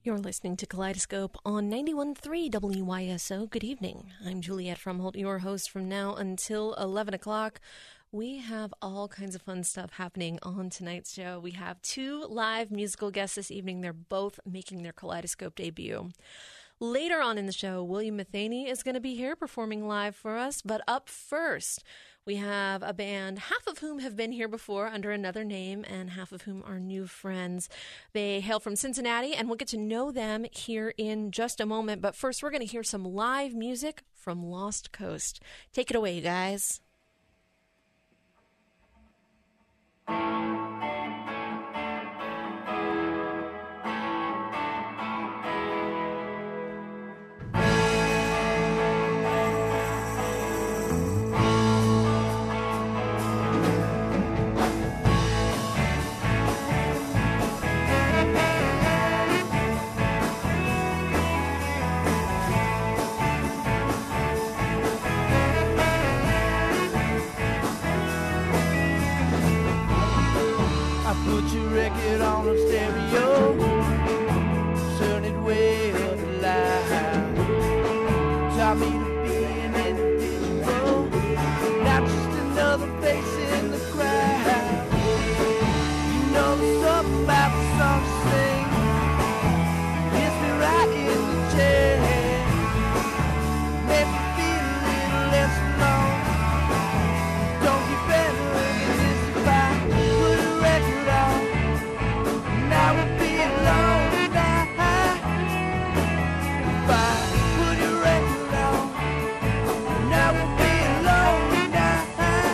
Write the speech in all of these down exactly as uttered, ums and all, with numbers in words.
You're listening to Kaleidoscope on ninety-one point three W Y S O. Good evening. I'm Juliette Frumholt, your host from now until eleven o'clock. We have all kinds of fun stuff happening on tonight's show. We have two live musical guests this evening. They're both making their Kaleidoscope debut. Later on in the show, William Matheny is going to be here performing live for us. But up first, we have a band, half of whom have been here before under another name and half of whom are new friends. They hail from Cincinnati, and we'll get to know them here in just a moment. But first, we're going to hear some live music from Lost Coast. Take it away, you guys. Put your record on a stereo, turn it way up loud. Taught me to be an individual, not just another face in the crowd. You know the stuff about the song to sing, hits me right in the chest, makes me feel a little less alone. Don't get better than this if I put a record on. Now we'll be alone tonight. If I put a record on, now we'll be alone tonight.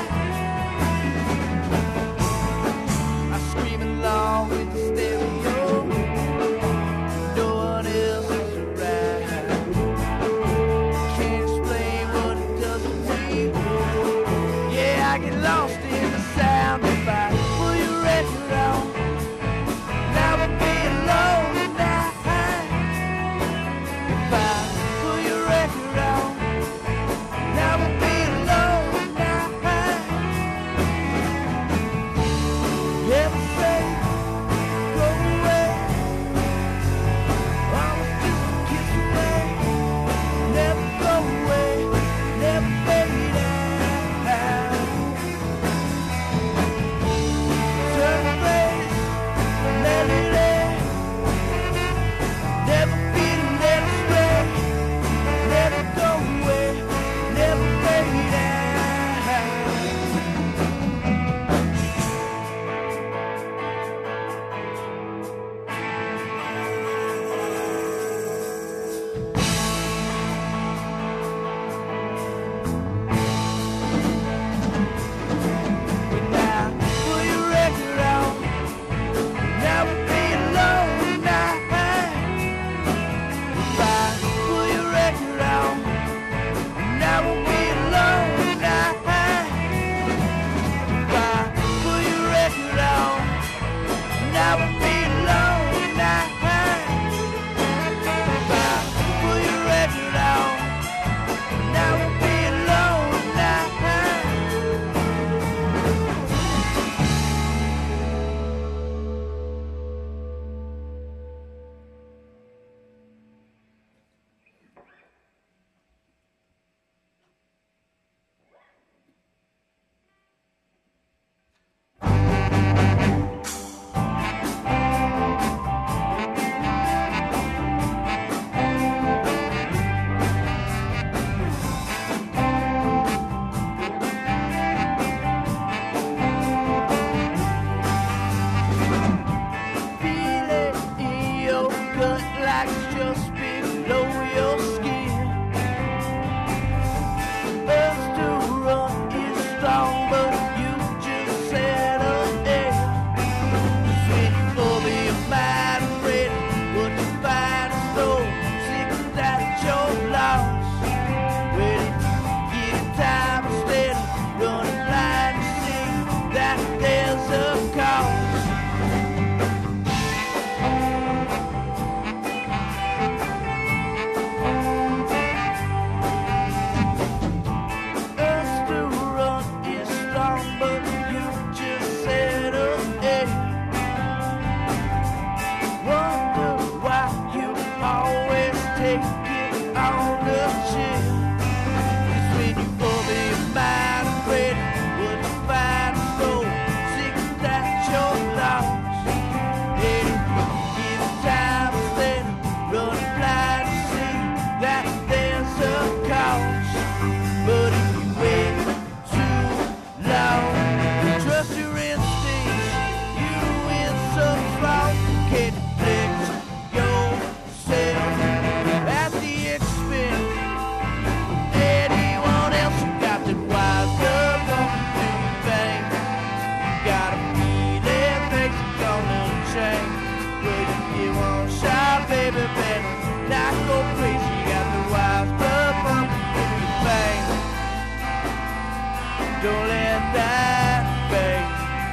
I scream along with the stereo, no one else is around. Can't explain what it does to me. Yeah, I get lost in the sound if I put your record on. Now we'll be alone tonight. If I put your record on, now we'll be alone tonight. Never say go away, almost just a kiss away. Never go away, never fade out. Turn the face, let it in. Never be led astray. Never go away, never fade out. Now put your record on. Now we'll be alone tonight. If I put your record on, now we'll be alone tonight. If I put your record on, now we'll be alone tonight. If I put your record on, now we'll be alone tonight. Feel it in your gut like it's just below your skin. Urge to run is strong, but you just settle in. Sweet for me, your mind ready, what you find is so sick that you're lost. Ready to get time steady, running blind to see that there's a cause. take it on the chin. 'Cause when you open your mind and pray what you find is gold, sick that you're lost. And if you give time instead of running blind to see that there's a cause. But if you wait too long, trust your instincts, you win something wrong. Can't neglect yourself at the expense of anyone else. You got that wise up on the thing. You got a feeling things are gonna change. But if you want shot, baby, better not go crazy. You got the wise up on the thing. Don't let that fade.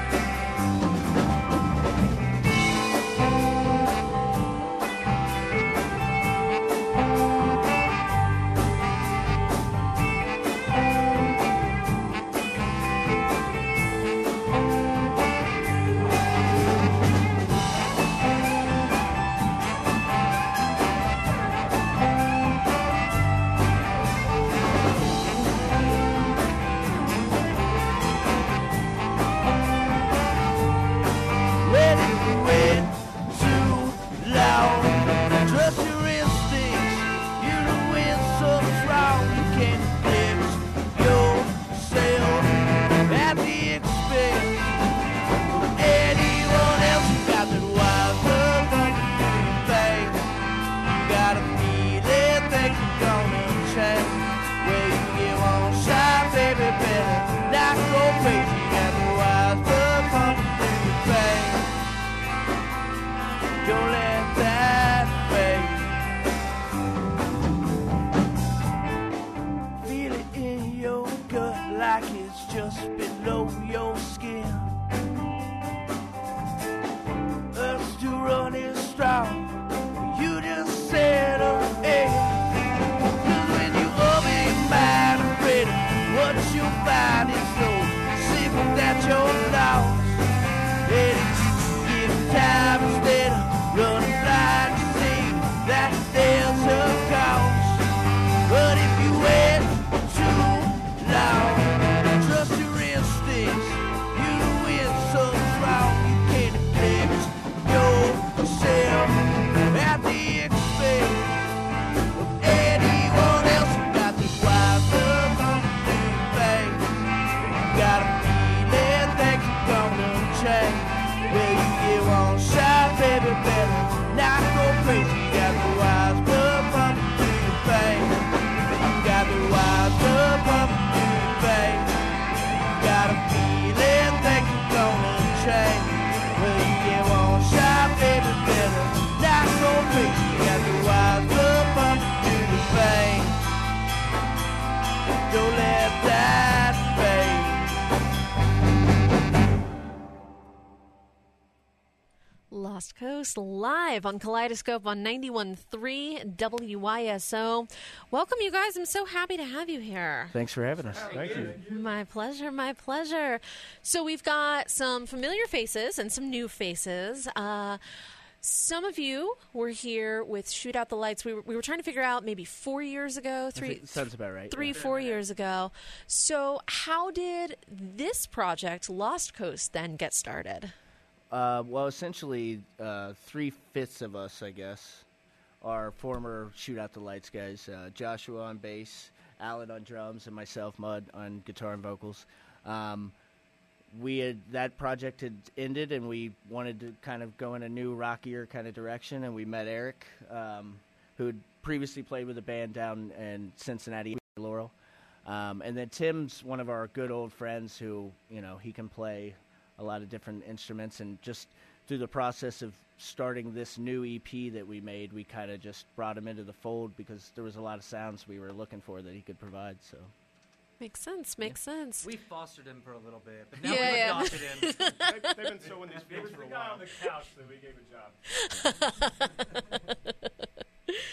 Let it wait too long. Trust your instincts, you know when something's wrong. You can't neglect yourself at the expense of anyone else. You got that wise up on your face. You got a feeling things are gonna change. Well, you get one shot, baby, better not go crazy. You got the wise up on your face. Don't let that fade. Feel it in your gut like it's just below your skin. Urge to run is strong. You just settle in. 'Cause when you open your mind and pray to what you'll find is so simple that you're lost. And if you give time instead of running blind to see that there's a cause. But if you wait too long, trust your instincts, you win something's wrong. You can't neglect yourself at the expense of anyone else. You got this wise up on the face. You got a feeling things are gonna change. Well, you get one shot, baby, better not go crazy. You got the wise up on the face. You got the wise up on the face. You got a feeling things are gonna change. Well, you get one shot, baby, better not go crazy. You got the wise up on the face. Don't let that fade. Lost Coast live on Kaleidoscope on ninety-one point three W Y S O. Welcome, you guys. I'm so happy to have you here. Thanks for having us. Thank you. My pleasure, my pleasure. So we've got some familiar faces and some new faces. Uh, some of you were here with Shoot Out the Lights. We were, we were trying to figure out maybe four years ago, three, Sounds about right. three, yeah. four years ago. So how did this project, Lost Coast, then get started? Uh, well, essentially, uh, three-fifths of us, I guess, are former Shoot Out the Lights guys. Uh, Joshua on bass, Alan on drums, and myself, Mud, on guitar and vocals. Um, we had that project had ended, and we wanted to kind of go in a new, rockier kind of direction, and we met Eric, um, who had previously played with a band down in Cincinnati, Laurel. Um, and then Tim's one of our good old friends who, you know, he can play a lot of different instruments, and just through the process of starting this new E P that we made, we kind of just brought him into the fold because there was a lot of sounds we were looking for that he could provide. So Makes sense, makes yeah. sense. We fostered him for a little bit, but now yeah, we've yeah. adopted him. they've, they've been sowing these fields for a while. He was the guy on the couch that we gave a job.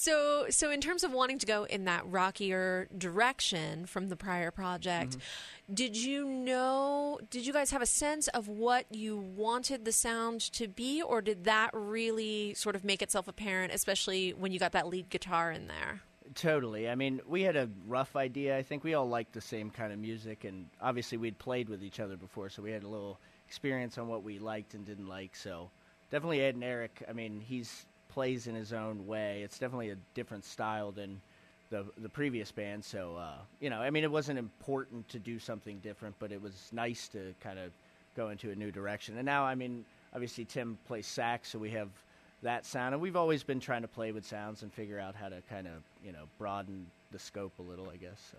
So, so in terms of wanting to go in that rockier direction from the prior project, mm-hmm. did you know, did you guys have a sense of what you wanted the sound to be, or did that really sort of make itself apparent, especially when you got that lead guitar in there? Totally. I mean, we had a rough idea. I think we all liked the same kind of music, and obviously we'd played with each other before, so we had a little experience on what we liked and didn't like. So definitely Ed and Eric, I mean, he's plays in his own way. It's definitely a different style than the the previous band. So, uh, you know, I mean, it wasn't important to do something different, but it was nice to kind of go into a new direction. And now, I mean, obviously Tim plays sax, so we have that sound. And we've always been trying to play with sounds and figure out how to kind of, you know, broaden the scope a little, I guess. So.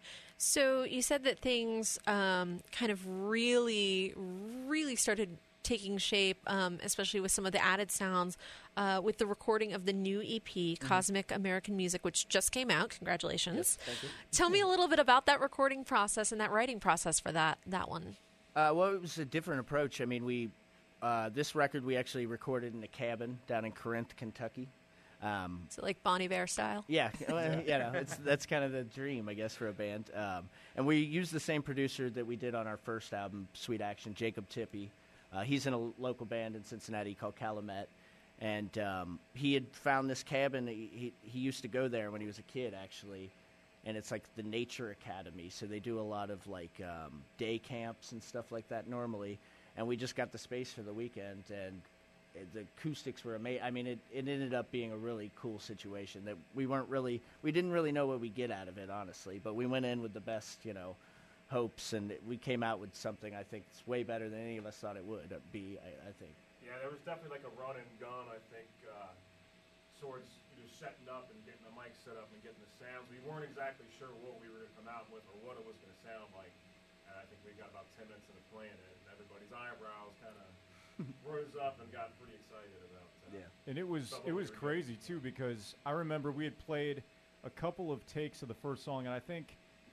So you said that things um, kind of really, really started taking shape, um, especially with some of the added sounds, uh, with the recording of the new E P, mm-hmm. Cosmic American Music, which just came out. Congratulations. Yes, thank you. Tell me a little bit about that recording process and that writing process for that, that one. Uh, well, it was a different approach. I mean, we uh, this record we actually recorded in a cabin down in Corinth, Kentucky. Um, so like Bon Iver style? Yeah, well, you know, it's, that's kind of the dream, I guess, for a band. Um, and we used the same producer that we did on our first album, Sweet Action, Jacob Tippy. Uh, he's in a local band in Cincinnati called Calumet, and um, he had found this cabin. He, he he used to go there when he was a kid, actually, and it's like the Nature Academy. So they do a lot of like um, day camps and stuff like that normally. And we just got the space for the weekend, and the acoustics were amazing. I mean, it, it ended up being a really cool situation that we weren't really, we didn't really know what we'd get out of it, honestly. But we went in with the best, you know, hopes, and we came out with something I think is way better than any of us thought it would be, I, I think. Yeah, there was definitely like a run and gun, I think, uh, towards you know, setting up and getting the mic set up and getting the sounds. We weren't exactly sure what we were going to come out with or what it was going to sound like. And I think we got about ten minutes into playing it, and everybody's eyebrows kind of rose up and got pretty excited about that. Yeah. And it was it was crazy, too, because I remember we had played a couple of takes of the first song, and I think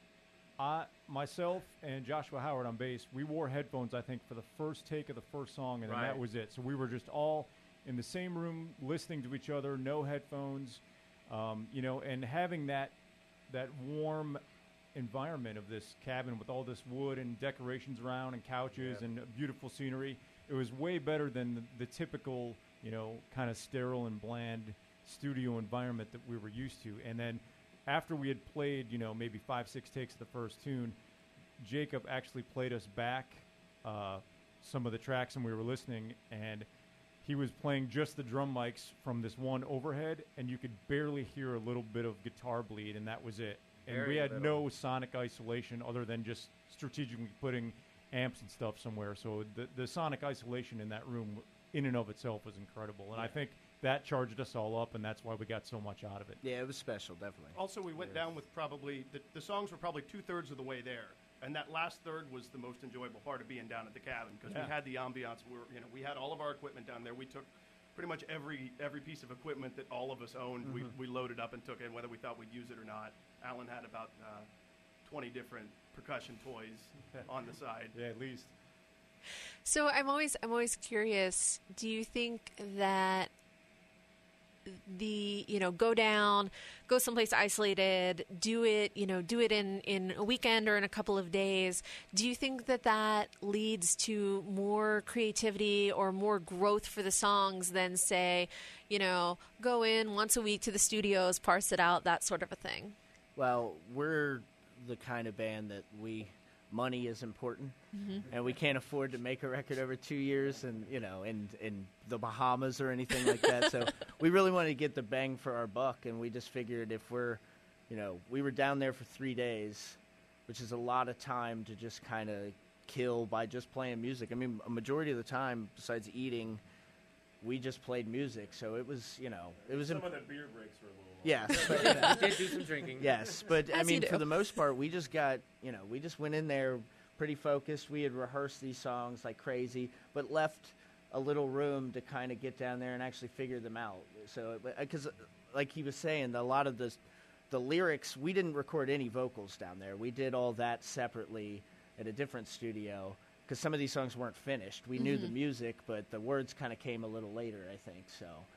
I, myself and Joshua Howard on bass, we wore headphones, I think, for the first take of the first song, and then Right. that was it. So we were just all in the same room listening to each other, no headphones, um, you know, and having that that warm environment of this cabin with all this wood and decorations around and couches Yeah. and beautiful scenery. It was way better than the, the typical, you know, kind of sterile and bland studio environment that we were used to. And then after we had played, you know, maybe five, six takes of the first tune, Jacob actually played us back uh, some of the tracks, and we were listening, and he was playing just the drum mics from this one overhead, and you could barely hear a little bit of guitar bleed, and that was it. And Very we had little. no sonic isolation other than just strategically putting amps and stuff somewhere. So the, the sonic isolation in that room in and of itself was incredible. And I think that charged us all up, and that's why we got so much out of it. Yeah, it was special, definitely. Also, we went down with probably, the, the songs were probably two-thirds of the way there. And that last third was the most enjoyable part of being down at the cabin, because Yeah. we had the ambiance. We were, you know, we had all of our equipment down there. We took pretty much every every piece of equipment that all of us owned. Mm-hmm. We, we loaded up and took it, whether we thought we'd use it or not. Alan had about uh, twenty different percussion toys on the side. Yeah, at least. So I'm always I'm always curious, do you think that the, you know, go down, go someplace isolated, do it, you know, do it in, in a weekend or in a couple of days, do you think that that leads to more creativity or more growth for the songs than, say, you know, go in once a week to the studios, parse it out, that sort of a thing? Well, we're the kind of band that we money is important, mm-hmm. and we can't afford to make a record over two years and, you know, in, in the Bahamas or anything like that. So we really wanted to get the bang for our buck, and we just figured if we're, you know, we were down there for three days, which is a lot of time to just kind of kill by just playing music. I mean, a majority of the time, besides eating, we just played music. So it was, you know, it was Some imp- of the beer breaks were a little long. Yes, but, you know, We did do some drinking. yes, but I As you mean, do. for the most part, we just got, you know, we just went in there pretty focused. We had rehearsed these songs like crazy, but left a little room to kind of get down there and actually figure them out. So, because like he was saying, a lot of the the lyrics, we didn't record any vocals down there. We did all that separately at a different studio because some of these songs weren't finished. We knew the music, but the words kind of came a little later, I think. So,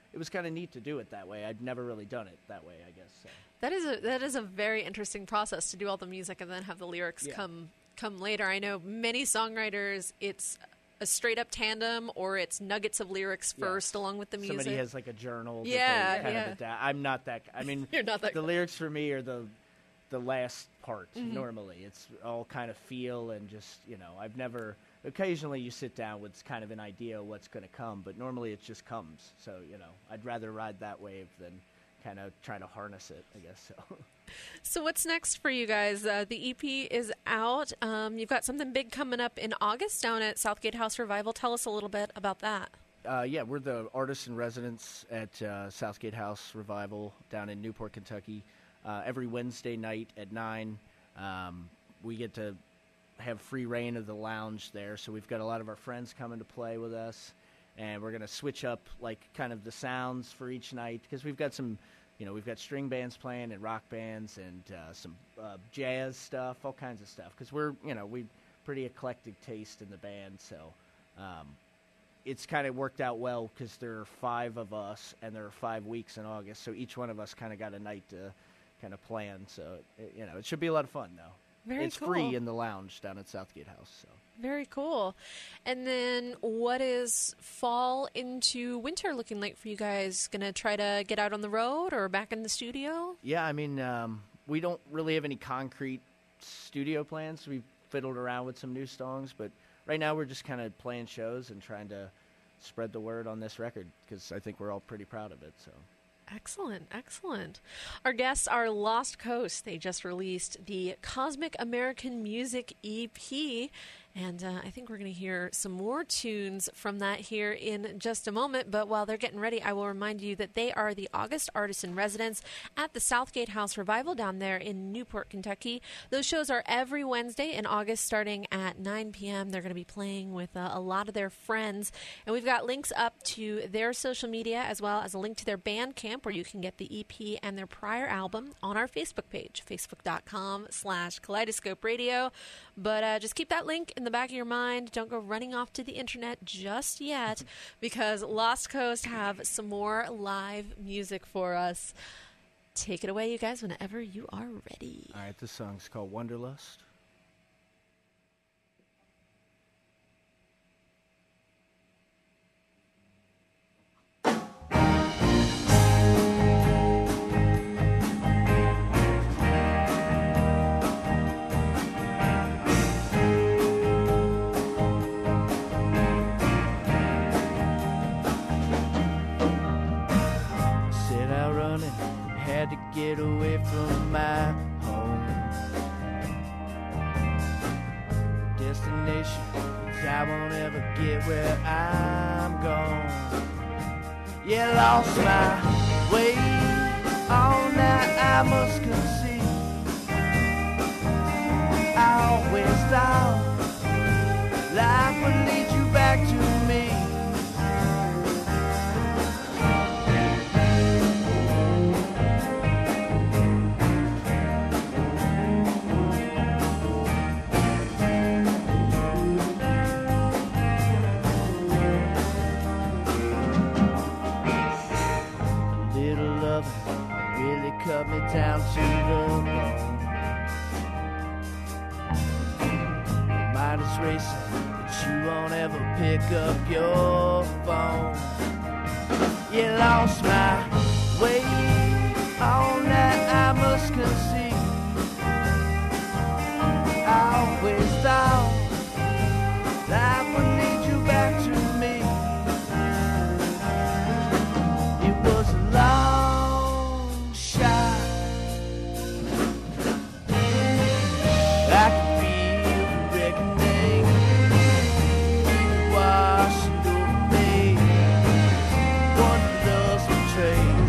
it was kind of neat to do it that way. I'd never really done it that way, I guess. So. That is a that is a very interesting process to do all the music and then have the lyrics Yeah. come come later. I know many songwriters, it's a straight up tandem or it's nuggets of lyrics first Yes. along with the music. Somebody has like a journal. Yeah, that they kind yeah. Of adapt. I'm not that. I mean, You're not that the guy. lyrics for me are the the last part. Mm-hmm. Normally, it's all kind of feel and just you know. I've never. Occasionally, you sit down with kind of an idea of what's going to come, but normally it just comes. So you know, I'd rather ride that wave than kind of try to harness it. I guess so. So what's next for you guys? Uh, the E P is out. Um, you've got something big coming up in August down at Southgate House Revival. Tell us a little bit about that. Uh, yeah, we're the artists in residence at uh, Southgate House Revival down in Newport, Kentucky. Uh, every Wednesday night at nine, um, we get to have free reign of the lounge there. So we've got a lot of our friends coming to play with us, and we're going to switch up like kind of the sounds for each night because we've got some, you know, we've got string bands playing and rock bands and uh, some uh, jazz stuff, all kinds of stuff. Because we're, you know, we pretty eclectic taste in the band, so. Um, It's kind of worked out well because there are five of us and there are five weeks in August, so each one of us kind of got a night to kind of plan. So it, you know, it should be a lot of fun though. Very it's cool. free in the lounge down at Southgate House. So Very cool. And then what is fall into winter looking like for you guys? Going to try to get out on the road or back in the studio? yeah, I mean, um, we don't really have any concrete studio plans. We've fiddled around with some new songs, but right now we're just kind of playing shows and trying to spread the word on this record because I think we're all pretty proud of it. So. Excellent, excellent. Our guests are Lost Coast. They just released the Cosmic American Music E P, and uh, I think we're going to hear some more tunes from that here in just a moment. But while they're getting ready, I will remind you that they are the August Artists in Residence at the Southgate House Revival down there in Newport, Kentucky. Those shows are every Wednesday in August starting at nine p.m. They're going to be playing with uh, a lot of their friends, and we've got links up to their social media as well as a link to their Bandcamp where you can get the E P and their prior album on our Facebook page, facebook.com slash Kaleidoscope Radio. But uh, just keep that link in the back of your mind. Don't go running off to the internet just yet because Lost Coast have some more live music for us. Take it away, you guys, whenever you are ready. All right, this song's called Wanderlust. Set out running, had to get away from my home. Destination, 'cause I won't ever get where I'm going. Yeah, lost my way all night, I must concede. I always thought life would lead you back to me. Little love really cut me down to the bone. Mind is racing, but you won't ever pick up your phone. You lost my way all night, I must concede. I always thought life would lead you back to me. It was a long shot. I could feel the reckoning washing over me. Wanderlust betrayed.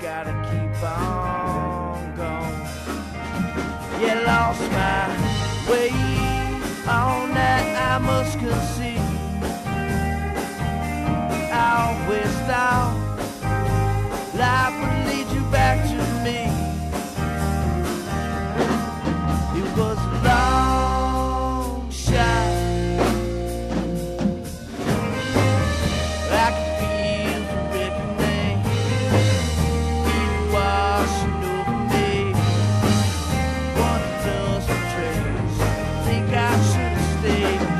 gotta keep on going. Yeah, lost my way on that I must concede. I always thought life would lead you back to me. It was a long shot. I could feel the reckoning, heat washing over me. One of those betrays, think I should have stayed.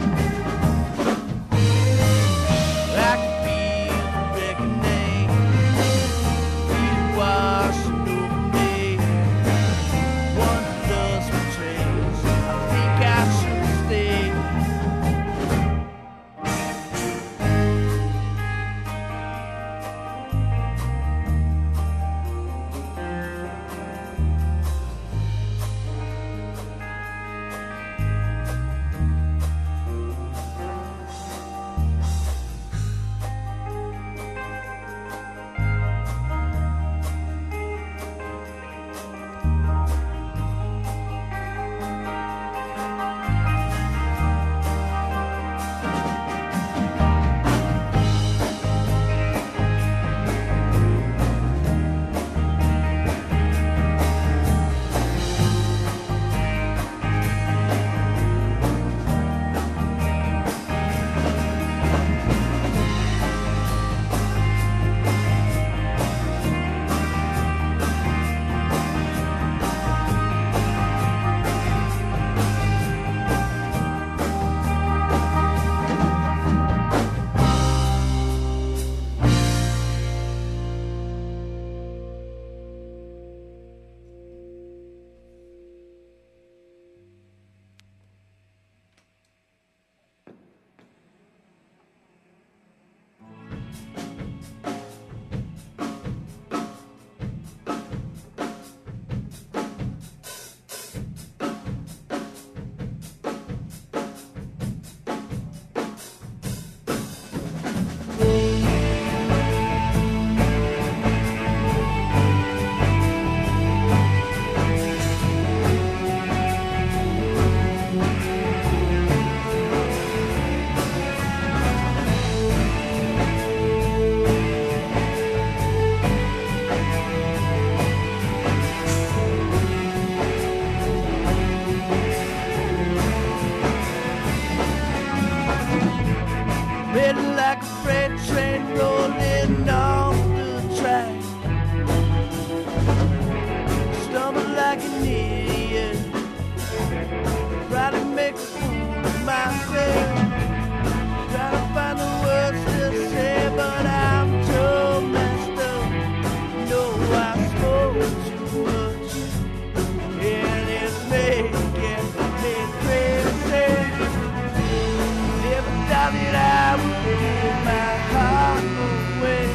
I could feel the reckoning, heat washing over me. One of those betrays, I think I should have stayed. Heading like a freight train rolling off the track. Stumble like an idiot, try to make a fool of myself. Try to find the words to say, but I'm too messed up. No, I spoke too much, and it's making me crazy. Never doubted I would give my heart away.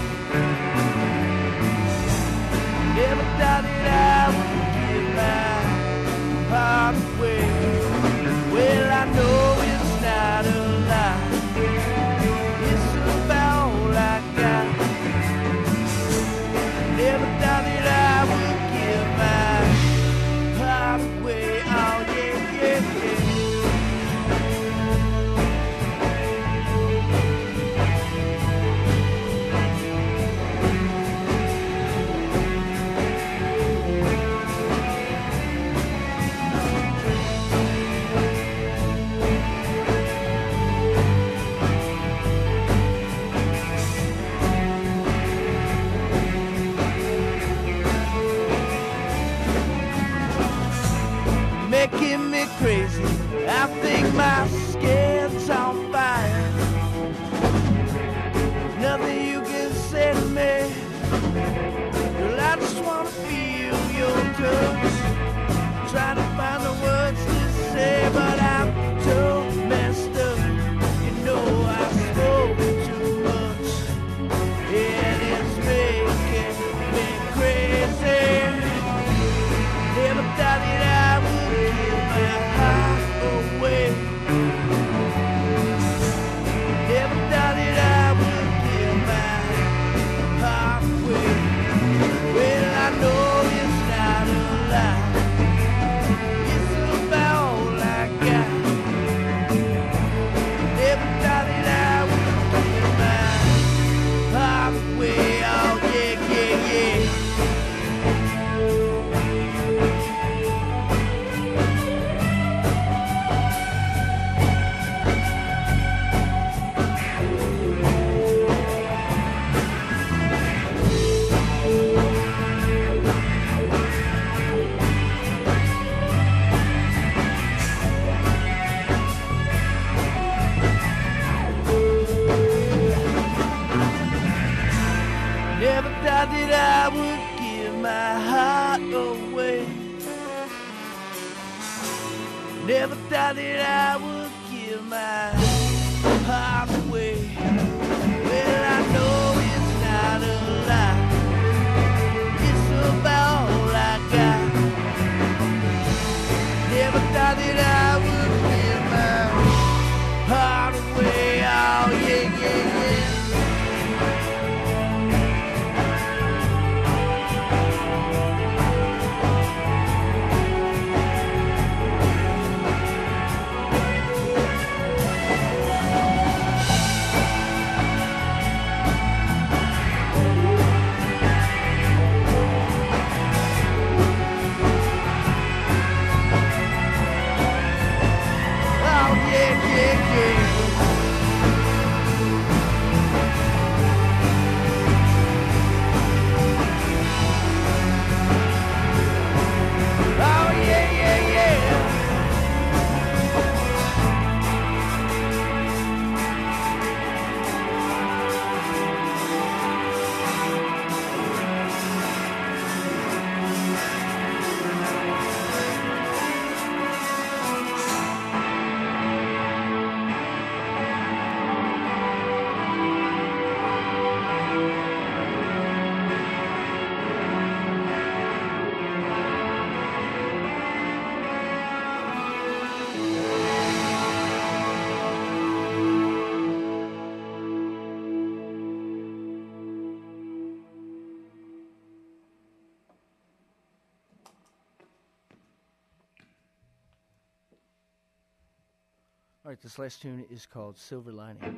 Never doubted I would give my heart away. Well, I know it's not a lie. It's about all I got. Never doubted I would give my heart away. Oh, yeah, yeah, yeah. my heart away. Never thought that I would give my heart away. Well, I know it's not a lie. It's about all I got. Never thought that I would give my heart away. Oh, yeah, yeah, yeah. All right, this last tune is called Silver Lining.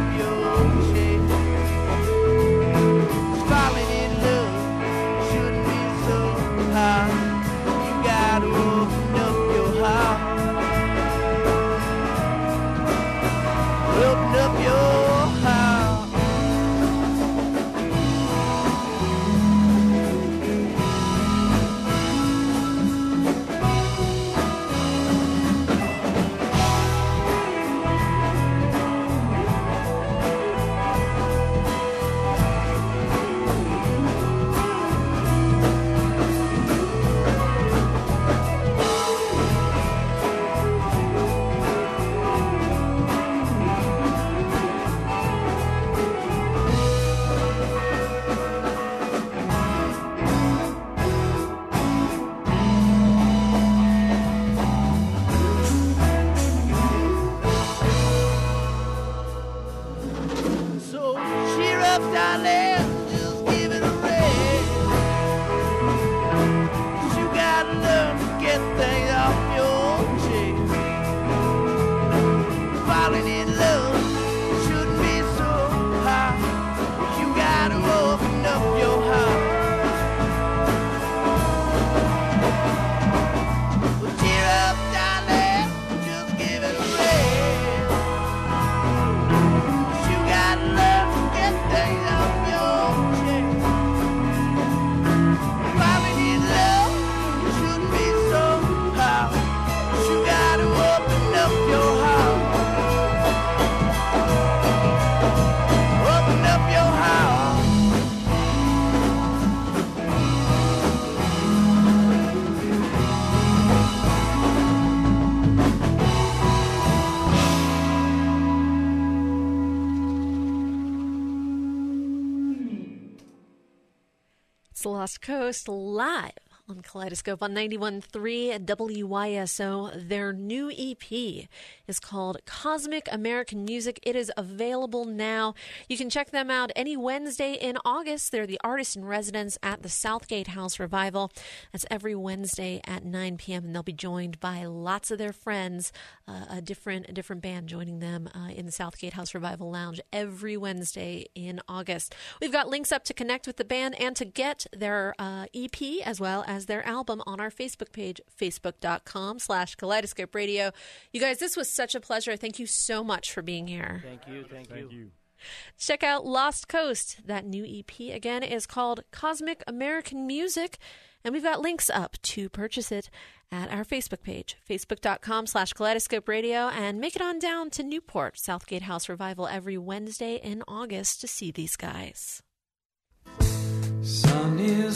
Falling in love shouldn't be It's Lost Coast live on Kaleidoscope on ninety-one point three W Y S O. Their new E P is called Cosmic American Music. It is available now. You can check them out any Wednesday in August. They're the artist in residence at the Southgate House Revival. That's every Wednesday at nine p.m. and they'll be joined by lots of their friends, uh, a different a different band joining them uh, in the Southgate House Revival Lounge every Wednesday in August. We've got links up to connect with the band and to get their uh, E P as well as their album on our Facebook page, facebook.com slash Kaleidoscope Radio. You guys, this was such a pleasure. Thank you so much for being here. Thank you. Thank, Thank you. you. Check out Lost Coast. That new E P, again, is called Cosmic American Music, and we've got links up to purchase it at our Facebook page, facebook.com slash Kaleidoscope Radio, and make it on down to Newport, Southgate House Revival, every Wednesday in August to see these guys. Sun is